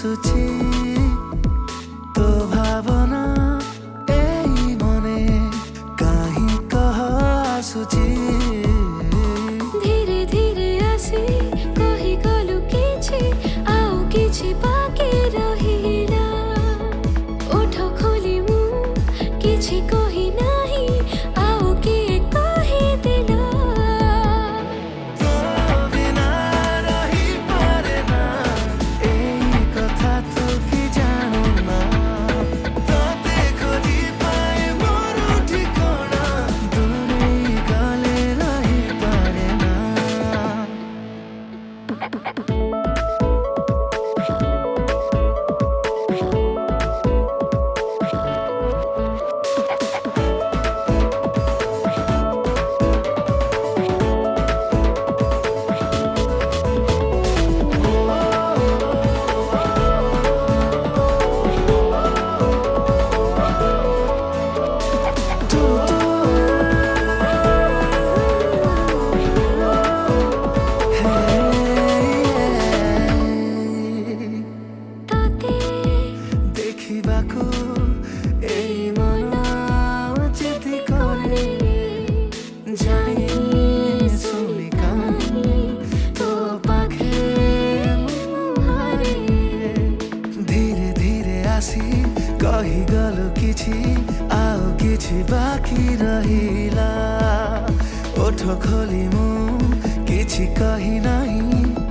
ଆସୁଛି ତୋ ଭାବନା ଏଇ ମନେ କାହିଁ କହ ଆସୁଛି ଧୀରେ ଧୀରେ ଆସି କହିଗଲୁ କିଛି ଆଉ କିଛି ବାକି ରହିଲା ଓଠ ଖୋଲି ମୁଁ କିଛି କହି ନାହିଁ ଆଉ କିଏ କହିଦେଲା ତୋ ବିନା ରହିପାରେ ନା ଏଇ କଥା ତୁ କି ଜାଣୁ ନା ତୋତେ ଖୋଜି ପାଏ ମୋର ଠିକଣା ଦୂରେଇ ଗଲେ ରହିପାରେ ନା ଦେଖିବାକୁ ଏଇ ମନ ଯେତି କରେ ଜାଣି ଶୁଣି କାହିଁ ତୋ ପାଖେ ମୁଁ ହାରେ ଧୀରେ ଧୀରେ ଆସି କହିଗଲୁ କିଛି ଆଉ କିଛି ବାକି ରହିଲା ଓଠ ଖୋଲି ମୁଁ କିଛି କହି ନାହିଁ